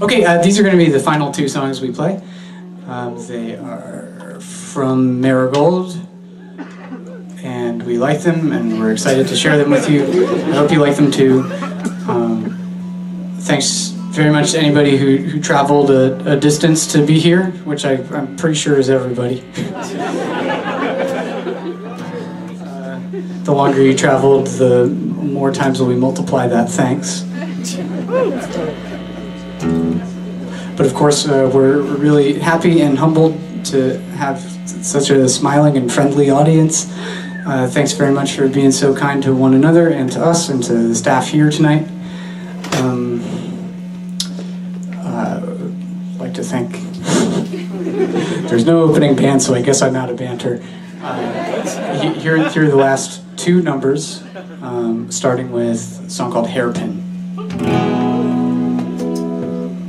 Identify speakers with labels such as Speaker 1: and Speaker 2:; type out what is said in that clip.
Speaker 1: Okay, these are going to be the final two songs we play. They are from Marigold, and we like them, and we're excited to share them with you. I hope you like them too. Thanks very much to anybody who traveled a distance to be here, which I'm pretty sure is everybody. The longer you traveled, the more times will we multiply that thanks. But of course, we're really happy and humbled to have such a smiling and friendly audience. Thanks very much for being so kind to one another and to us and to the staff here tonight. I'd like to thank... There's no opening band, so I guess I'm out of banter. Here through the last two numbers, starting with a song called Hairpin.